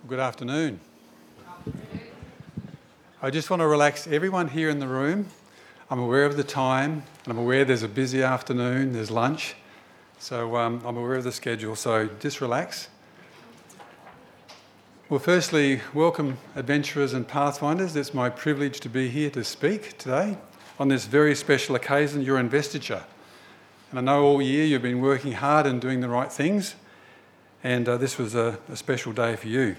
Good afternoon. I just want to relax everyone here in the room. I'm aware of the time, and I'm aware there's a busy afternoon, there's lunch, so I'm aware of the schedule, so just relax. Well, firstly, welcome adventurers and pathfinders. It's my privilege to be here to speak today on this very special occasion, your investiture. And I know all year you've been working hard and doing the right things, and this was a special day for you.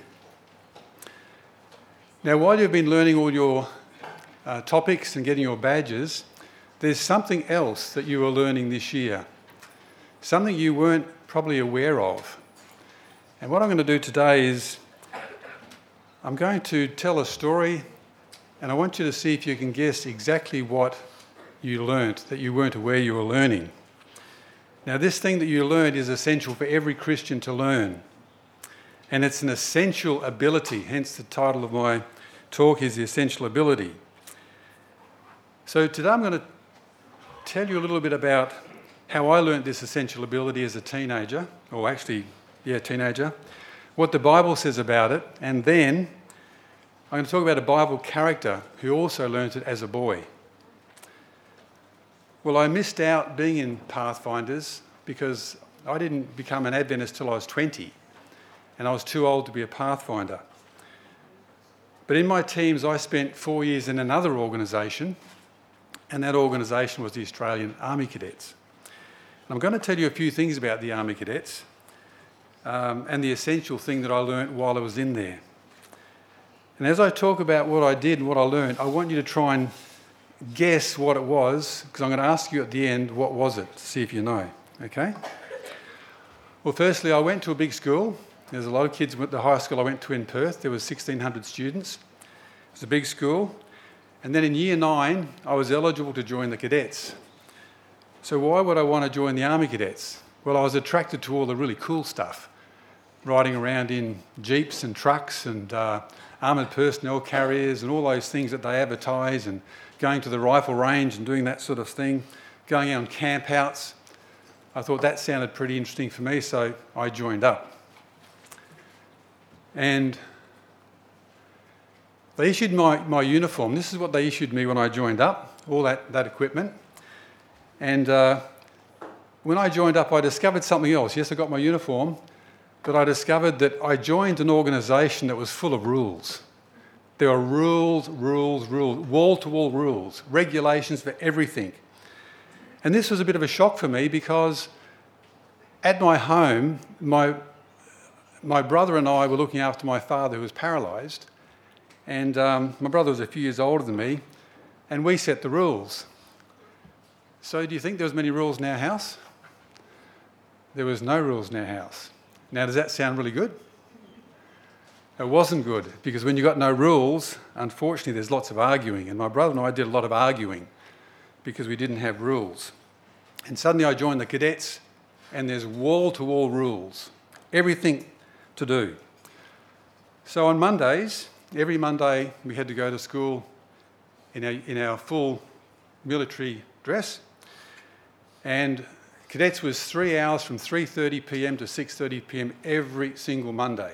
Now, while you've been learning all your topics and getting your badges, there's something else that you are learning this year, something you weren't probably aware of. And what I'm going to do today is I'm going to tell a story, and I want you to see if you can guess exactly what you learnt that you weren't aware you were learning. Now, this thing that you learned is essential for every Christian to learn, and it's an essential ability, hence the title of my talk is The Essential Ability. So today I'm going to tell you a little bit about how I learnt this essential ability as a teenager, teenager, what the Bible says about it, and then I'm going to talk about a Bible character who also learnt it as a boy. Well, I missed out being in Pathfinders because I didn't become an Adventist till I was 20, and I was too old to be a Pathfinder. But in my teams, I spent 4 years in another organisation, and that organisation was the Australian Army Cadets. And I'm going to tell you a few things about the Army Cadets and the essential thing that I learnt while I was in there. And as I talk about what I did and what I learnt, I want you to try and guess what it was, because I'm going to ask you at the end, what was it, to see if you know, okay? Well, firstly, I went to a big school. There's a lot of kids at the high school I went to in Perth. There was 1,600 students. It was a big school. And then in year 9, I was eligible to join the cadets. So why would I want to join the Army Cadets? Well, I was attracted to all the really cool stuff, riding around in jeeps and trucks and armoured personnel carriers and all those things that they advertise, and going to the rifle range and doing that sort of thing, going out on campouts. I thought that sounded pretty interesting for me, so I joined up. And they issued my uniform. This is what they issued me when I joined up, all that equipment. And when I joined up, I discovered something else. Yes, I got my uniform, but I discovered that I joined an organisation that was full of rules. There were rules, wall-to-wall rules, regulations for everything. And this was a bit of a shock for me because at my home, my brother and I were looking after my father who was paralysed, and my brother was a few years older than me, and we set the rules. So do you think there was many rules in our house? There was no rules in our house. Now, does that sound really good? It wasn't good, because when you've got no rules, unfortunately there's lots of arguing, and my brother and I did a lot of arguing because we didn't have rules. And suddenly I joined the cadets, and there's wall-to-wall rules, everything to do. So on Mondays, every Monday we had to go to school in our full military dress, and cadets was 3 hours from 3:30 p.m. to 6:30 p.m. every single Monday.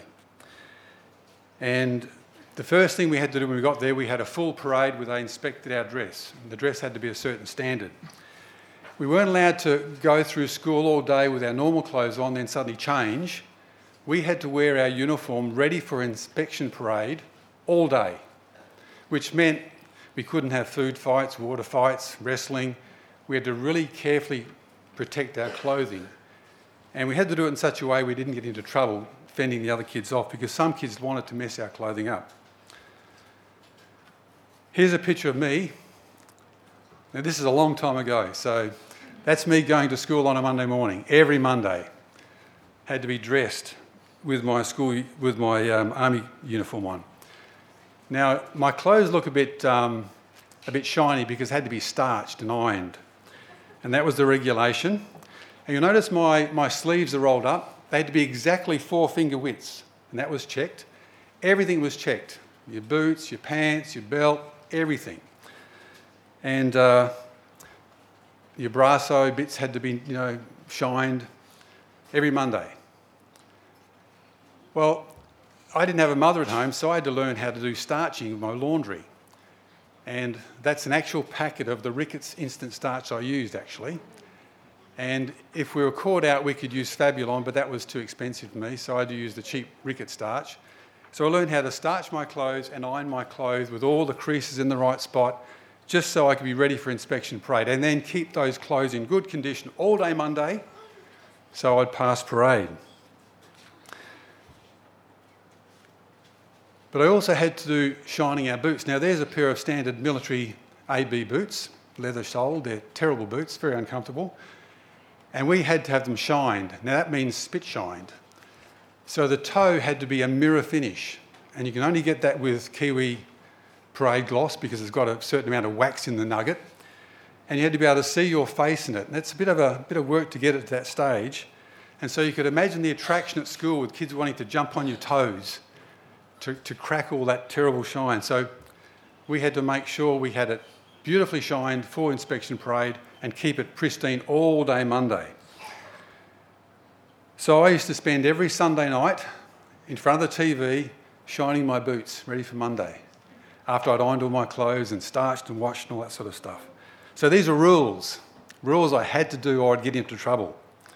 And the first thing we had to do when we got there, we had a full parade where they inspected our dress. The dress had to be a certain standard. We weren't allowed to go through school all day with our normal clothes on, then suddenly change. We had to wear our uniform ready for inspection parade all day, which meant we couldn't have food fights, water fights, wrestling. We had to really carefully protect our clothing. And we had to do it in such a way we didn't get into trouble fending the other kids off, because some kids wanted to mess our clothing up. Here's a picture of me. Now, this is a long time ago, so that's me going to school on a Monday morning, every Monday. Had to be dressed with my army uniform on. Now, my clothes look a bit shiny because it had to be starched and ironed, and that was the regulation. And you'll notice my sleeves are rolled up. They had to be exactly 4 finger widths, and that was checked. Everything was checked. Your boots, your pants, your belt, everything. And your brasso bits had to be, shined every Monday. Well, I didn't have a mother at home, so I had to learn how to do starching of my laundry. And that's an actual packet of the Ricketts instant starch I used, actually. And if we were caught out, we could use Fabulon, but that was too expensive for me, so I had to use the cheap Ricketts starch. So I learned how to starch my clothes and iron my clothes with all the creases in the right spot, just so I could be ready for inspection parade, and then keep those clothes in good condition all day Monday, so I'd pass parade. But I also had to do shining our boots. Now there's a pair of standard military AB boots, leather soled. They're terrible boots, very uncomfortable. And we had to have them shined. Now that means spit shined. So the toe had to be a mirror finish. And you can only get that with Kiwi Parade gloss because it's got a certain amount of wax in the nugget. And you had to be able to see your face in it. And that's a bit of work to get it to that stage. And so you could imagine the attraction at school with kids wanting to jump on your toes to crack all that terrible shine. So we had to make sure we had it beautifully shined for inspection parade and keep it pristine all day Monday. So I used to spend every Sunday night in front of the TV shining my boots ready for Monday after I'd ironed all my clothes and starched and washed and all that sort of stuff. So these are rules I had to do or I'd get into trouble.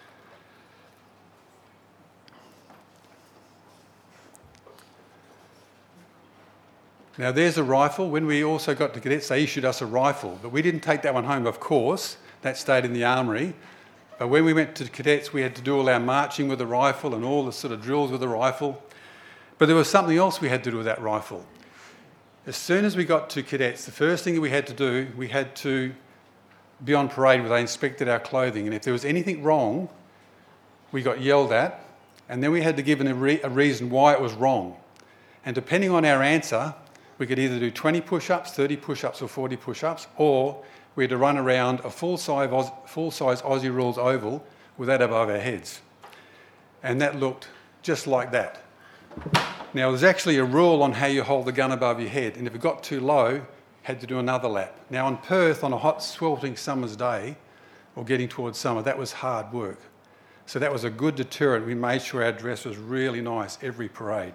Now there's a rifle. When we also got to cadets, they issued us a rifle, but we didn't take that one home, of course. That stayed in the armoury. But when we went to cadets, we had to do all our marching with the rifle and all the sort of drills with the rifle. But there was something else we had to do with that rifle. As soon as we got to cadets, the first thing that we had to do, we had to be on parade where they inspected our clothing. And if there was anything wrong, we got yelled at, and then we had to give a reason why it was wrong. And depending on our answer, we could either do 20 push-ups, 30 push-ups or 40 push-ups, or we had to run around a full-size Aussie Rules oval with that above our heads. And that looked just like that. Now, there's actually a rule on how you hold the gun above your head, and if it got too low, you had to do another lap. Now, in Perth, on a hot, sweltering summer's day, or getting towards summer, that was hard work. So that was a good deterrent. We made sure our dress was really nice every parade.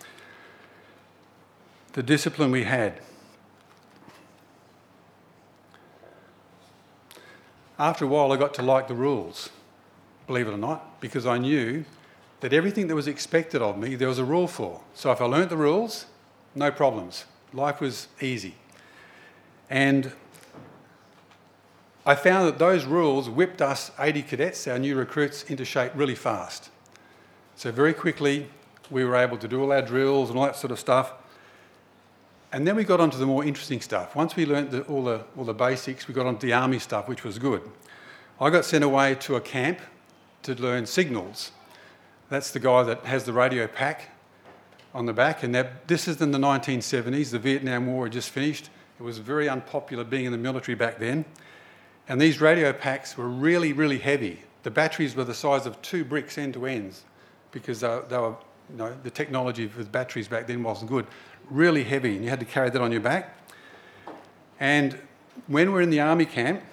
The discipline we had. After a while, I got to like the rules, believe it or not, because I knew that everything that was expected of me, there was a rule for. So if I learnt the rules, no problems. Life was easy. And I found that those rules whipped us 80 cadets, our new recruits, into shape really fast. So very quickly, we were able to do all our drills and all that sort of stuff. And then we got onto the more interesting stuff. Once we learnt all the basics, we got onto the army stuff, which was good. I got sent away to a camp to learn signals. That's the guy that has the radio pack on the back. And this is in the 1970s. The Vietnam War had just finished. It was very unpopular being in the military back then. And these radio packs were really, really heavy. The batteries were the size of 2 bricks end to ends because they were, the technology with batteries back then wasn't good. Really heavy, and you had to carry that on your back. And when we were in the army camp,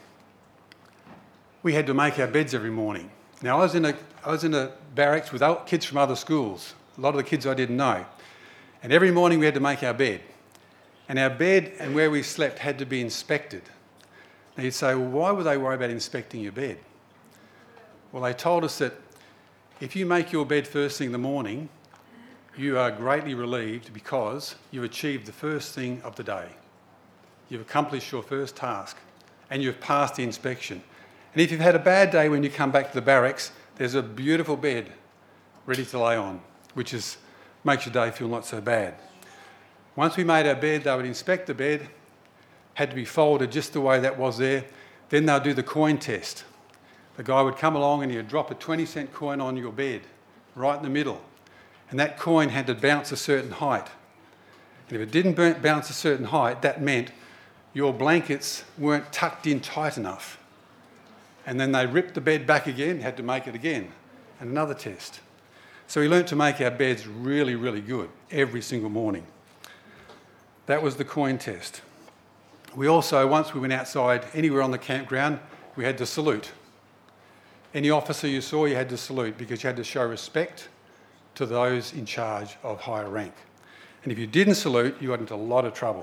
we had to make our beds every morning. Now, I was in a barracks with kids from other schools, a lot of the kids I didn't know. And every morning we had to make our bed. And our bed and where we slept had to be inspected. Now you'd say, well, why would they worry about inspecting your bed? Well, they told us that if you make your bed first thing in the morning, you are greatly relieved because you've achieved the first thing of the day. You've accomplished your first task and you've passed the inspection. And if you've had a bad day when you come back to the barracks, there's a beautiful bed ready to lay on, which makes your day feel not so bad. Once we made our bed, they would inspect the bed, had to be folded just the way that was there. Then they'll do the coin test. The guy would come along and he'd drop a 20-cent coin on your bed, right in the middle. And that coin had to bounce a certain height. And if it didn't bounce a certain height, that meant your blankets weren't tucked in tight enough. And then they ripped the bed back again, had to make it again, and another test. So we learnt to make our beds really, really good every single morning. That was the coin test. We also, once we went outside anywhere on the campground, we had to salute. Any officer you saw, you had to salute because you had to show respect to those in charge of higher rank. And if you didn't salute, you got into a lot of trouble.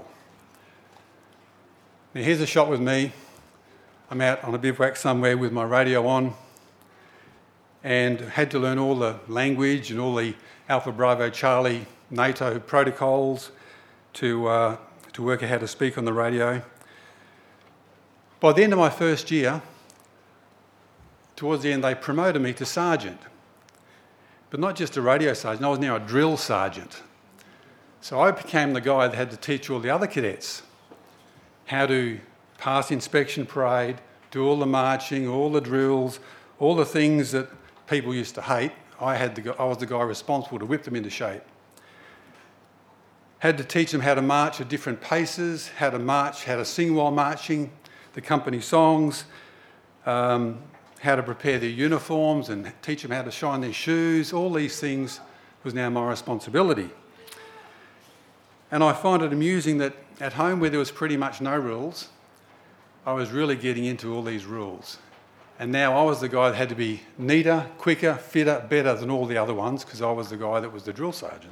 Now here's a shot with me. I'm out on a bivouac somewhere with my radio on and had to learn all the language and all the Alpha Bravo Charlie NATO protocols to work out how to speak on the radio. By the end of my first year, towards the end, they promoted me to sergeant. But not just a radio sergeant, I was now a drill sergeant. So I became the guy that had to teach all the other cadets how to pass inspection parade, do all the marching, all the drills, all the things that people used to hate. I was the guy responsible to whip them into shape. Had to teach them how to march at different paces, how to march, how to sing while marching, the company songs, how to prepare their uniforms and teach them how to shine their shoes. All these things was now my responsibility. And I find it amusing that at home, where there was pretty much no rules, I was really getting into all these rules. And now I was the guy that had to be neater, quicker, fitter, better than all the other ones because I was the guy that was the drill sergeant.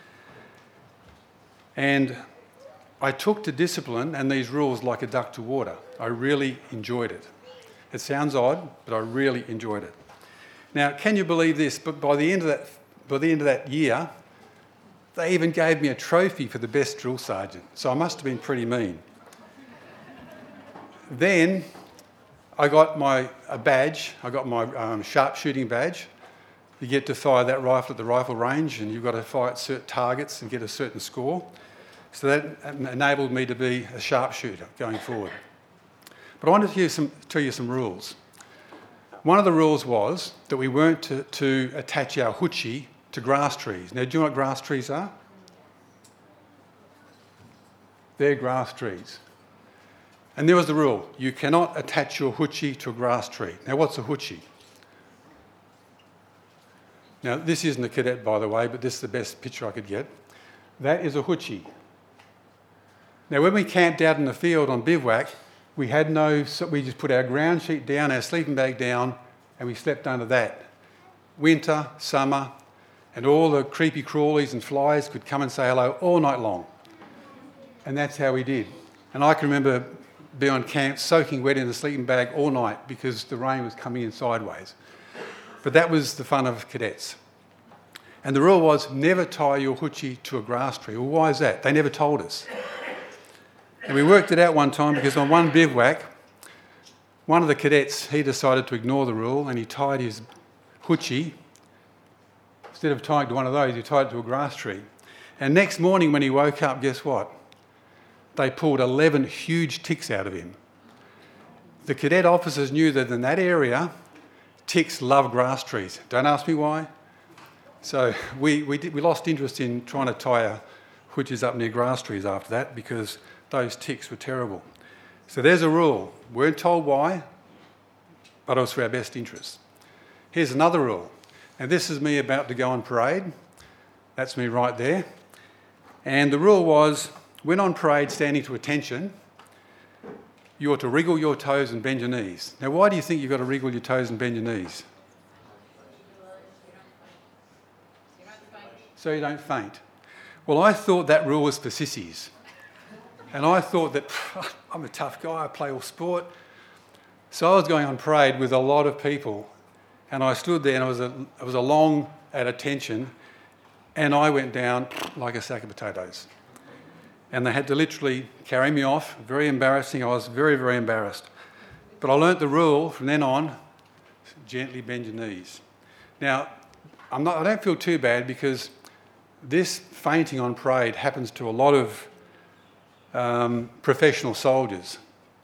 And I took to discipline and these rules like a duck to water. I really enjoyed it. It sounds odd, but I really enjoyed it. Now, can you believe this? But by the end of that year, they even gave me a trophy for the best drill sergeant. So I must have been pretty mean. Then I got a badge. I got my sharpshooting badge. You get to fire that rifle at the rifle range, and you've got to fire at certain targets and get a certain score. So that enabled me to be a sharpshooter going forward. But I wanted to tell you some rules. One of the rules was that we weren't to attach our hoochie to grass trees. Now, do you know what grass trees are? They're grass trees. And there was the rule, you cannot attach your hoochie to a grass tree. Now, what's a hoochie? Now, this isn't a cadet, by the way, but this is the best picture I could get. That is a hoochie. Now, when we camped out in the field on bivouac, we just put our ground sheet down, our sleeping bag down, and we slept under that. Winter, summer, and all the creepy crawlies and flies could come and say hello all night long. And that's how we did. And I can remember being on camp soaking wet in the sleeping bag all night because the rain was coming in sideways. But that was the fun of cadets. And the rule was never tie your hoochie to a grass tree. Well, why is that? They never told us. And we worked it out one time because on one bivouac, one of the cadets, he decided to ignore the rule and he tied his hoochie, instead of tying to one of those, he tied it to a grass tree. And next morning when he woke up, guess what? They pulled 11 huge ticks out of him. The cadet officers knew that in that area, ticks love grass trees. Don't ask me why. So we lost interest in trying to tie our hoochies up near grass trees after that because those ticks were terrible. So there's a rule. Weren't told why, but it was for our best interest. Here's another rule. And this is me about to go on parade. That's me right there. And the rule was, when on parade standing to attention, you ought to wriggle your toes and bend your knees. Now, why do you think you've got to wriggle your toes and bend your knees? So you don't faint. Well, I thought that rule was for sissies. And I thought that I'm a tough guy, I play all sport. So I was going on parade with a lot of people and I stood there and I was along at attention and I went down like a sack of potatoes. And they had to literally carry me off. Very embarrassing. I was very, very embarrassed. But I learnt the rule from then on, gently bend your knees. Now, I don't feel too bad because this fainting on parade happens to a lot of professional soldiers.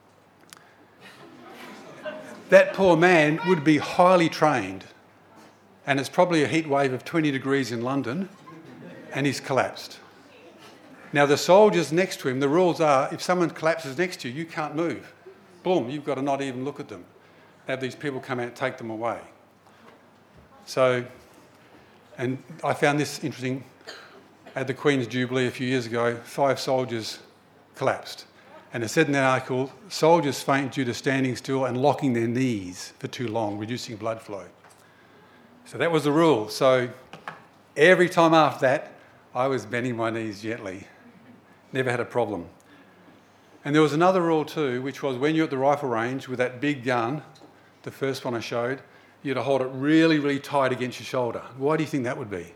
That poor man would be highly trained and it's probably a heat wave of 20 degrees in London and he's collapsed. Now the soldiers next to him, the rules are if someone collapses next to you, you can't move. Boom, you've got to not even look at them. Have these people come out and take them away. So, and I found this interesting. At the Queen's Jubilee a few years ago, 5 soldiers collapsed. And it said in that article, soldiers faint due to standing still and locking their knees for too long, reducing blood flow. So that was the rule. So Every time after that, I was bending my knees gently. Never had a problem. And there was another rule too, which was when you're at the rifle range with that big gun, the first one I showed, you had to hold it really, really tight against your shoulder. Why do you think that would be?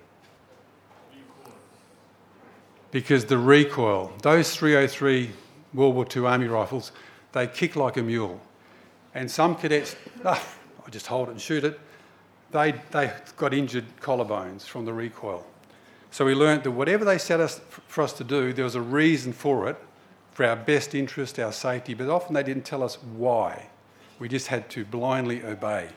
Because the recoil, those 303 World War II Army rifles, they kick like a mule. And some cadets, I just hold it and shoot it. They got injured collarbones from the recoil. So we learnt that whatever they set for us to do, there was a reason for it, for our best interest, our safety, but often they didn't tell us why. We just had to blindly obey.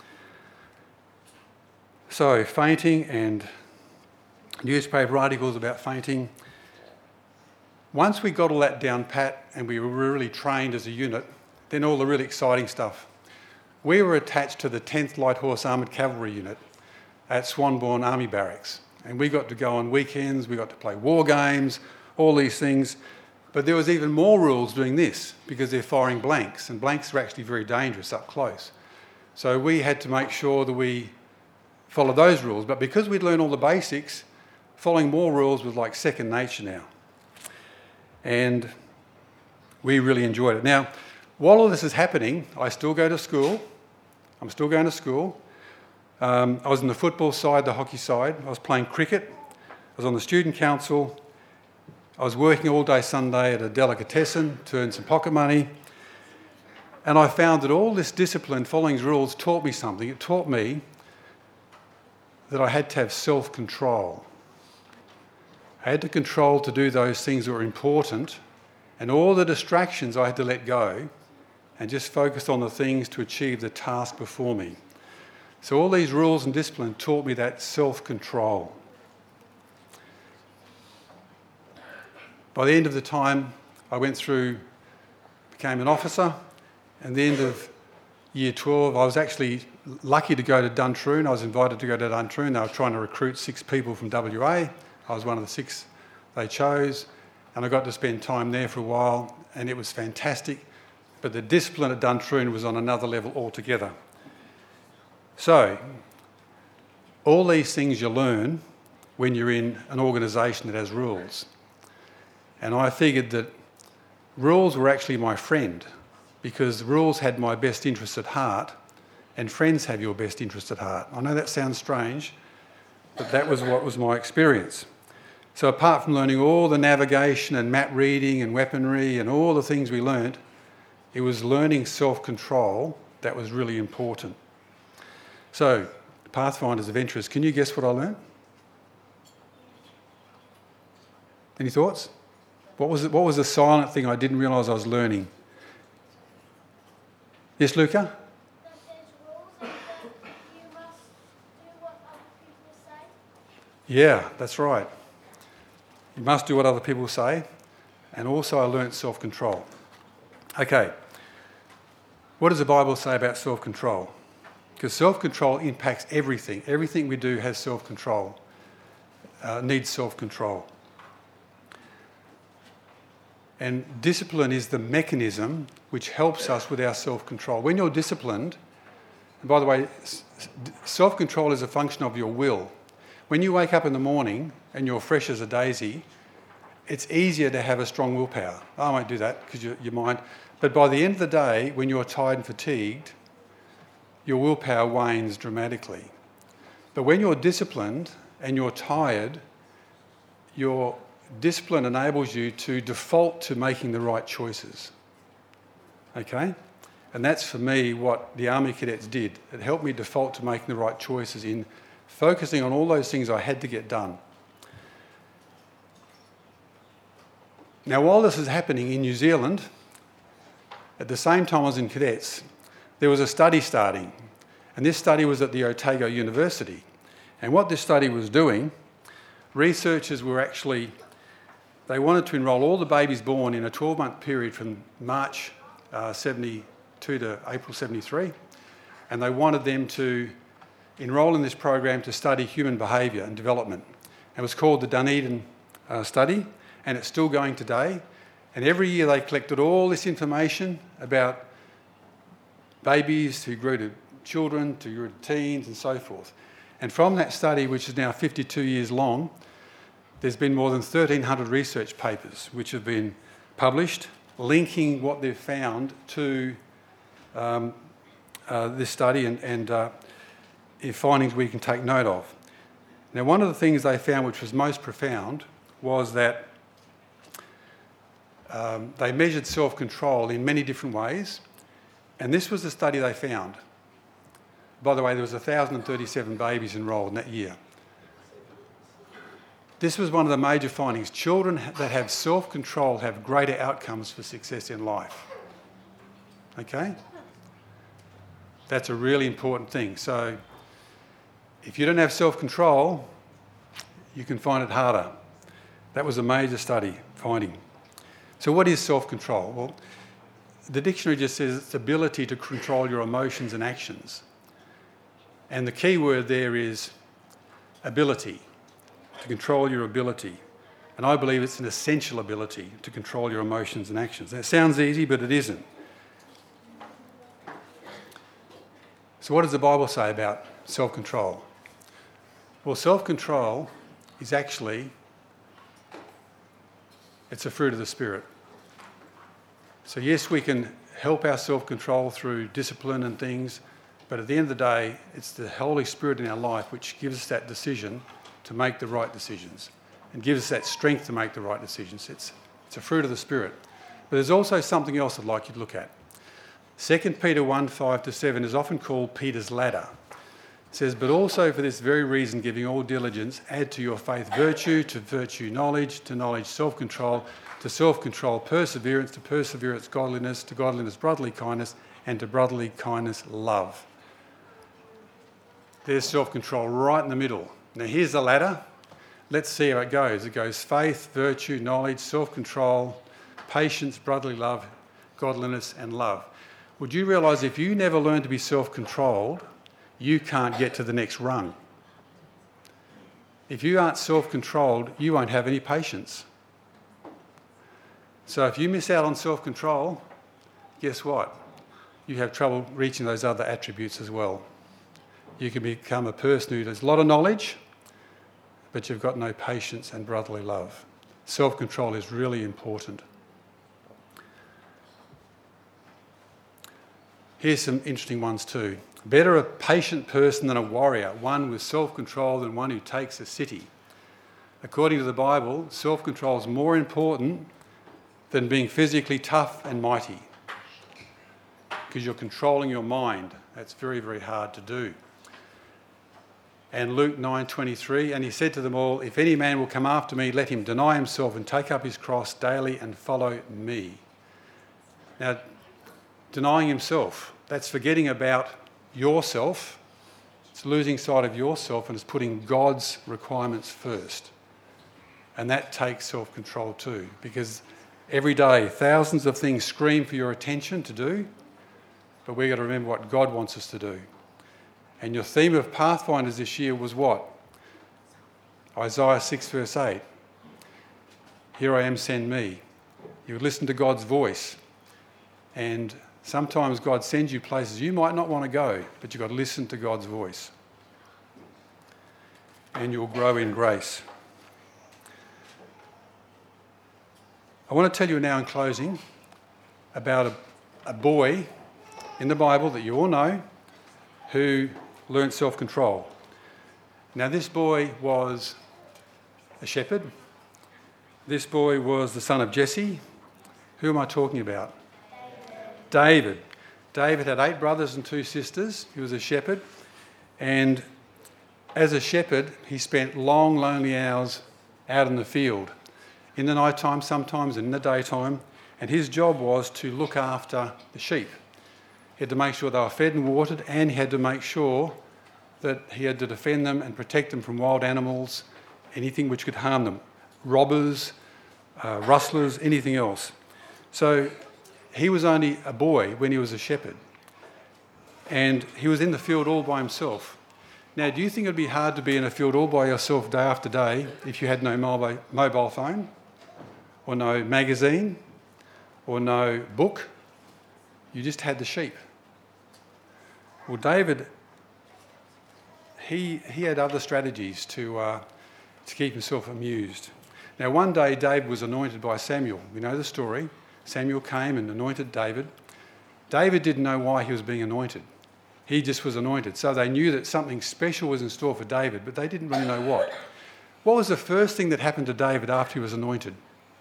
So fainting and newspaper articles about fainting. Once we got all that down pat and we were really trained as a unit, then all the really exciting stuff. We were attached to the 10th Light Horse Armoured Cavalry Unit at Swanbourne Army Barracks. And we got to go on weekends, we got to play war games, all these things. But there was even more rules doing this because they're firing blanks, and blanks are actually very dangerous up close. So we had to make sure that we followed those rules. But because we'd learned all the basics, following more rules was like second nature now. And we really enjoyed it. Now, while all this is happening, I still go to school. I'm still going to school. I was in the football side, the hockey side. I was playing cricket. I was on the student council. I was working all day Sunday at a delicatessen to earn some pocket money. And I found that all this discipline, following rules, taught me something. It taught me that I had to have self-control. I had to control to do those things that were important, and all the distractions I had to let go and just focus on the things to achieve the task before me. So all these rules and discipline taught me that self-control. By the end of the time, I went through, became an officer, and at the end of year 12, I was actually lucky to go to Duntroon. I was invited to go to Duntroon. They were trying to recruit 6 people from WA. I was one of the 6 they chose, and I got to spend time there for a while, and it was fantastic. But the discipline at Duntroon was on another level altogether. So, all these things you learn when you're in an organisation that has rules. And I figured that rules were actually my friend, because rules had my best interests at heart, and friends have your best interest at heart. I know that sounds strange, but that was what was my experience. So apart from learning all the navigation and map reading and weaponry and all the things we learnt, it was learning self-control that was really important. So, Pathfinders Adventurers, can you guess what I learnt? Any thoughts? What was the silent thing I didn't realise I was learning? Yes, Luca? That there's rules and that you must do what other people say. Yeah, that's right. You must do what other people say. And also I learnt self-control. Okay. What does the Bible say about self-control? Because self-control impacts everything. Everything we do has self-control, needs self-control. And discipline is the mechanism which helps us with our self-control. When you're disciplined, and by the way, self-control is a function of your will. When you wake up in the morning and you're fresh as a daisy, it's easier to have a strong willpower. I won't do that because your mind. But by the end of the day, when you're tired and fatigued, your willpower wanes dramatically. But when you're disciplined and you're tired, your discipline enables you to default to making the right choices. Okay? And that's for me what the Army Cadets did. It helped me default to making the right choices in focusing on all those things I had to get done. Now, while this is happening in New Zealand, at the same time I was in cadets, there was a study starting. And this study was at the Otago University. And what this study was doing, researchers were actually, they wanted to enrol all the babies born in a 12-month period from March 72 to April 73. And they wanted them to enrol in this program to study human behaviour and development. It was called the Dunedin study, and it's still going today. And every year they collected all this information about babies who grew to children, to grew to teens and so forth. And from that study, which is now 52 years long, there's been more than 1,300 research papers which have been published linking what they've found to this study and findings we can take note of. Now, one of the things they found which was most profound was that they measured self-control in many different ways, and this was the study they found. By the way, there was 1,037 babies enrolled in that year. This was one of the major findings. Children that have self-control have greater outcomes for success in life. Okay? That's a really important thing. So if you don't have self-control, you can find it harder. That was a major study finding. So what is self-control? Well, the dictionary just says it's the ability to control your emotions and actions. And the key word there is ability, to control your ability. And I believe it's an essential ability to control your emotions and actions. That sounds easy, but it isn't. So what does the Bible say about self-control? Well, self-control is actually, it's a fruit of the Spirit. So yes, we can help our self-control through discipline and things, but at the end of the day, it's the Holy Spirit in our life which gives us that decision to make the right decisions and gives us that strength to make the right decisions. It's a fruit of the Spirit. But there's also something else I'd like you to look at. 2 Peter 1:5-7 is often called Peter's ladder. It says, but also for this very reason, giving all diligence, add to your faith virtue, to virtue knowledge, to knowledge self-control, to self-control perseverance, to perseverance godliness, to godliness brotherly kindness, and to brotherly kindness love. There's self-control right in the middle. Now here's the ladder. Let's see how it goes. It goes faith, virtue, knowledge, self-control, patience, brotherly love, godliness, and love. Would you realise if you never learn to be self-controlled, you can't get to the next rung? If you aren't self-controlled, you won't have any patience. So if you miss out on self-control, guess what? You have trouble reaching those other attributes as well. You can become a person who has a lot of knowledge, but you've got no patience and brotherly love. Self-control is really important. Here's some interesting ones too. Better a patient person than a warrior, one with self-control than one who takes a city. According to the Bible, self-control is more important than being physically tough and mighty, because you're controlling your mind. That's very, very hard to do. And Luke 9:23, and he said to them all, if any man will come after me, let him deny himself and take up his cross daily and follow me. Now, denying himself, that's forgetting about yourself. It's losing sight of yourself and it's putting God's requirements first. And that takes self-control too, because every day thousands of things scream for your attention to do, but we've got to remember what God wants us to do. And your theme of Pathfinders this year was what? Isaiah 6:8. Here I am, send me. You listen to God's voice, and sometimes God sends you places you might not want to go, but you've got to listen to God's voice. And you'll grow in grace. I want to tell you now in closing about a boy in the Bible that you all know who learnt self-control. Now this boy was a shepherd. This boy was the son of Jesse. Who am I talking about? David. David had 8 brothers and 2 sisters. He was a shepherd. And as a shepherd, he spent long, lonely hours out in the field. In the night time, sometimes in the daytime. And his job was to look after the sheep. He had to make sure they were fed and watered, and he had to make sure that he had to defend them and protect them from wild animals, anything which could harm them. Robbers, rustlers, anything else. So he was only a boy when he was a shepherd. And he was in the field all by himself. Now, do you think it would be hard to be in a field all by yourself day after day if you had no mobile phone, or no magazine, or no book? You just had the sheep. Well, David, he had other strategies to keep himself amused. Now, one day David was anointed by Samuel. We know the story. Samuel came and anointed David. David didn't know why he was being anointed. He just was anointed. So they knew that something special was in store for David, but they didn't really know what. What was the first thing that happened to David after he was anointed?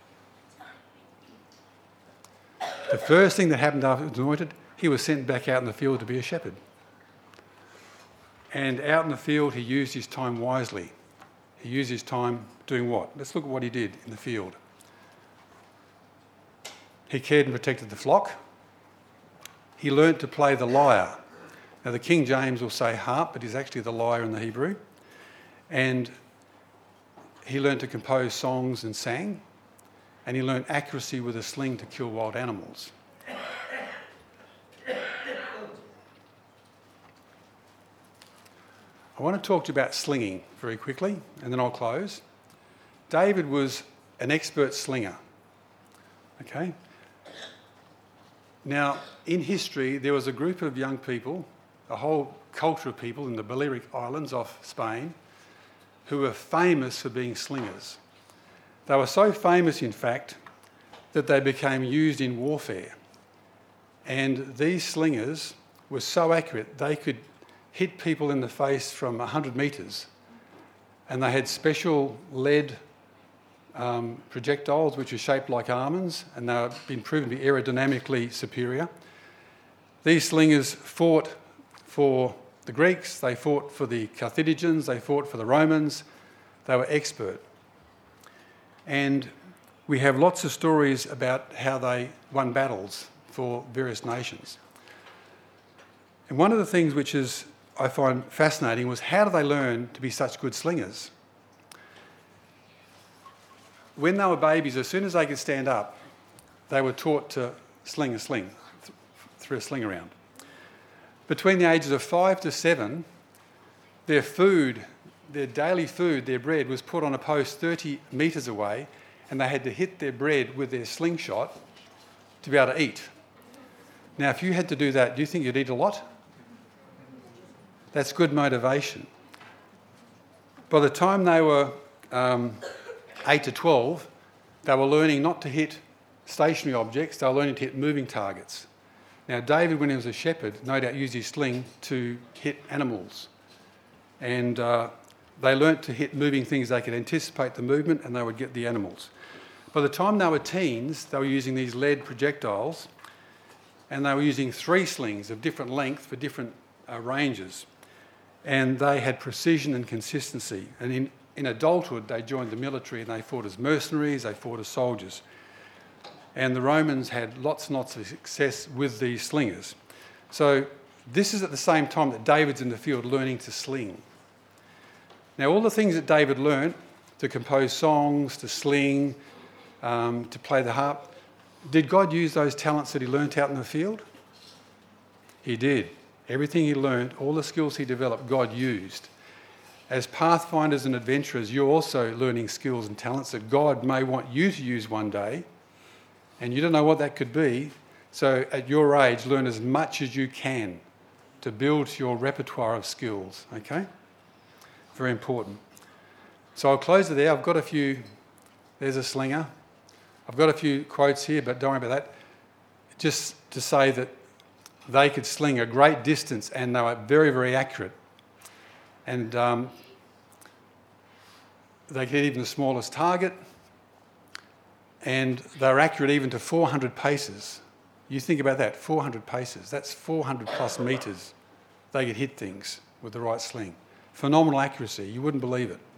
The first thing that happened after he was anointed, he was sent back out in the field to be a shepherd. And out in the field, he used his time wisely. He used his time doing what? Let's look at what he did in the field. He cared and protected the flock. He learnt to play the lyre. Now, the King James will say harp, but it's actually the lyre in the Hebrew. And he learnt to compose songs and sang. And he learnt accuracy with a sling to kill wild animals. I want to talk to you about slinging very quickly, and then I'll close. David was an expert slinger. Okay? Now, in history, there was a group of young people, a whole culture of people in the Balearic Islands off Spain, who were famous for being slingers. They were so famous, in fact, that they became used in warfare. And these slingers were so accurate, they could hit people in the face from 100 metres. And they had special lead projectiles which are shaped like almonds, and they've been proven to be aerodynamically superior. These slingers fought for the Greeks, they fought for the Carthaginians, they fought for the Romans. They were expert. And we have lots of stories about how they won battles for various nations. And one of the things which I find fascinating was, how do they learn to be such good slingers? When they were babies, as soon as they could stand up, they were taught to sling a sling, throw a sling around. Between the ages of 5 to 7, their food, their daily food, their bread, was put on a post 30 metres away, and they had to hit their bread with their slingshot to be able to eat. Now, if you had to do that, do you think you'd eat a lot? That's good motivation. By the time they were 8 to 12, they were learning not to hit stationary objects, they were learning to hit moving targets. Now, David, when he was a shepherd, no doubt used his sling to hit animals. And they learnt to hit moving things. They could anticipate the movement and they would get the animals. By the time they were teens, they were using these lead projectiles, and they were using 3 slings of different length for different ranges. And they had precision and consistency. And in adulthood, they joined the military and they fought as mercenaries, they fought as soldiers. And the Romans had lots and lots of success with these slingers. So this is at the same time that David's in the field learning to sling. Now, all the things that David learnt, to compose songs, to sling, to play the harp, did God use those talents that he learnt out in the field? He did. Everything he learnt, all the skills he developed, God used. As pathfinders and adventurers, you're also learning skills and talents that God may want you to use one day, and you don't know what that could be. So at your age, learn as much as you can to build your repertoire of skills, okay? Very important. So I'll close it there. I've got a few, there's a slinger. I've got a few quotes here, but don't worry about that. Just to say that they could sling a great distance and they were very, very accurate. And they could hit even the smallest target, and they were accurate even to 400 paces. You think about that, 400 paces. That's 400 plus metres. They could hit things with the right sling. Phenomenal accuracy. You wouldn't believe it.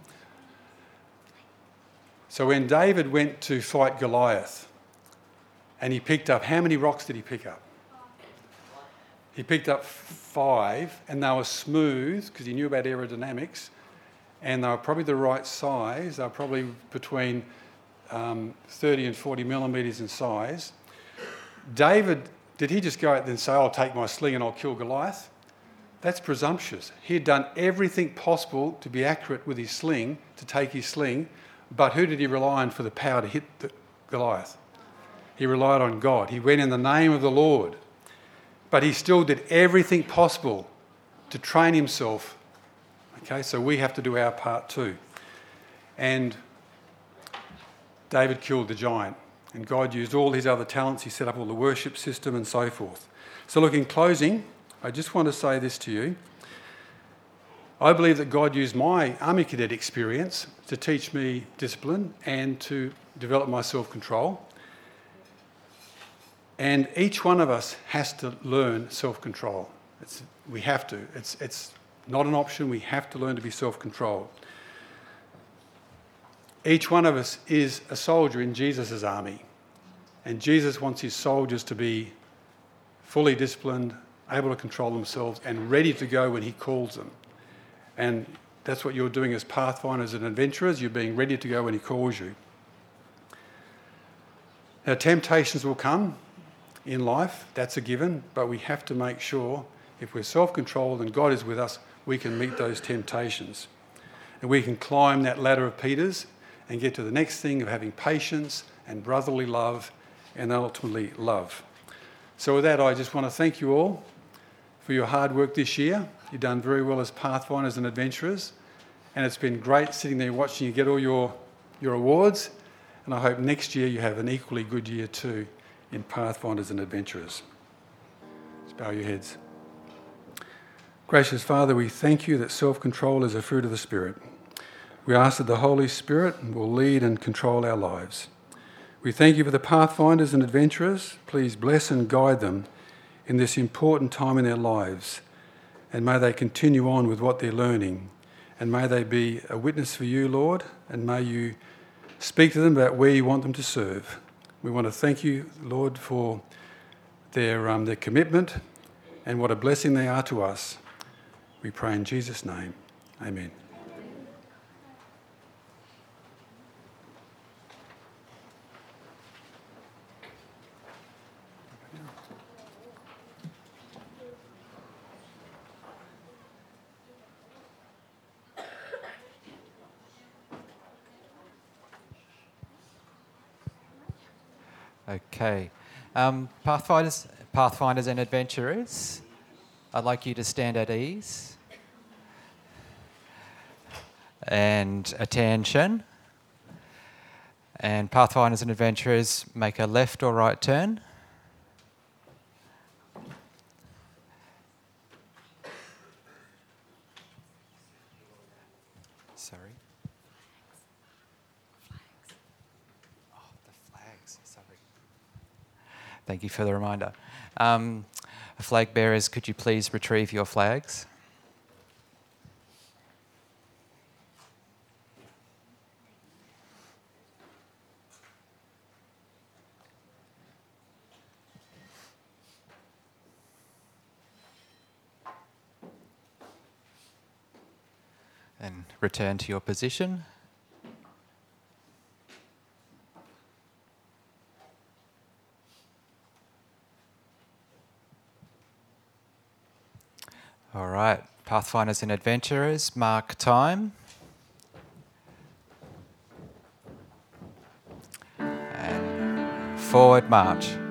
So when David went to fight Goliath, and he picked up, how many rocks did he pick up? He picked up 5, and they were smooth because he knew about aerodynamics, and they were probably the right size. They were probably between 30 and 40 millimetres in size. David, did he just go out and say, I'll take my sling and I'll kill Goliath? That's presumptuous. He had done everything possible to be accurate with his sling, to take his sling, but who did he rely on for the power to hit Goliath? He relied on God. He went in the name of the Lord. But he still did everything possible to train himself, Okay, so we have to do our part too. And David killed the giant, and God used all his other talents. He set up all the worship system and so forth. So look, in closing, I just want to say this to you. I believe that God used my Army Cadet experience to teach me discipline and to develop my self-control. And each one of us has to learn self-control. We have to. It's not an option. We have to learn to be self-controlled. Each one of us is a soldier in Jesus' army. And Jesus wants his soldiers to be fully disciplined, able to control themselves, and ready to go when he calls them. And that's what you're doing as pathfinders and adventurers. You're being ready to go when he calls you. Now, temptations will come in life. That's a given. But we have to make sure, if we're self-controlled and God is with us, we can meet those temptations. And we can climb that ladder of Peter's and get to the next thing of having patience and brotherly love and ultimately love. So with that, I just want to thank you all for your hard work this year. You've done very well as pathfinders and adventurers, and it's been great sitting there watching you get all your awards, and I hope next year you have an equally good year too in pathfinders and adventurers. Just bow your heads. Gracious Father, we thank you that self-control is a fruit of the Spirit. We ask that the Holy Spirit will lead and control our lives. We thank you for the pathfinders and adventurers. Please bless and guide them in this important time in their lives, and may they continue on with what they're learning, and may they be a witness for you, Lord, and may you speak to them about where you want them to serve. We want to thank you, Lord, for their commitment and what a blessing they are to us. We pray in Jesus' name. Amen. Okay. Pathfinders and adventurers, I'd like you to stand at ease. And attention. And pathfinders and adventurers, make a left or right turn. Sorry. Thank you for the reminder. Flag bearers, could you please retrieve your flags? And return to your position. All right, pathfinders and adventurers, mark time. And forward march.